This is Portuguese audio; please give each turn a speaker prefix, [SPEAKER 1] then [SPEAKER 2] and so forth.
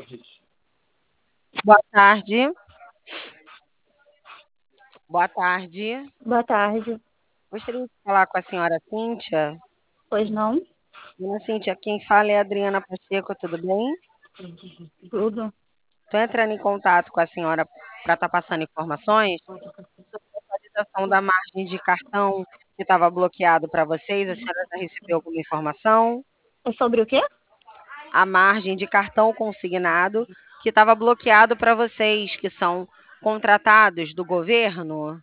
[SPEAKER 1] Boa tarde. Boa tarde.
[SPEAKER 2] Boa tarde.
[SPEAKER 1] Gostaria de falar com a senhora Cíntia.
[SPEAKER 2] Pois não?
[SPEAKER 1] Dona Cíntia, quem fala é a Adriana Pacheco, tudo bem?
[SPEAKER 2] Tudo.
[SPEAKER 1] Estou entrando em contato com a senhora para estar passando informações sobre a atualização da margem de cartão que estava bloqueado para vocês. A senhora já recebeu alguma informação?
[SPEAKER 2] É sobre o quê?
[SPEAKER 1] A margem de cartão consignado que estava bloqueado para vocês, que são contratados do governo.